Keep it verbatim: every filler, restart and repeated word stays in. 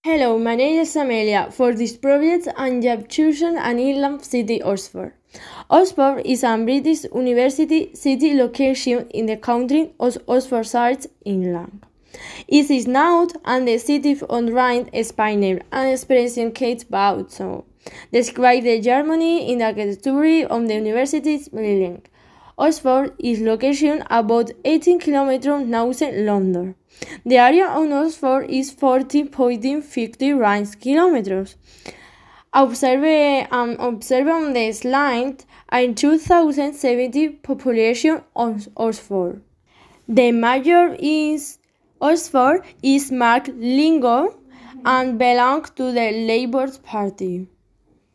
Hello, my name is Amelia. For this project, I have chosen an inland city, Oxford. Oxford is a British university city located in the county of Oxfordshire, England. It is known as the city on Rhine, Spain, and expression Kate Bautzon. Describe the Germany in the architecture of the university's building. Oxford is located about eighteen kilometers north of London. The area of Oxford is forty point five nine kilometers. Observe, um, observe on the slide a two thousand seventy population of Oxford. The mayor is Oxford is Mark Lingo and belongs to the Labour Party.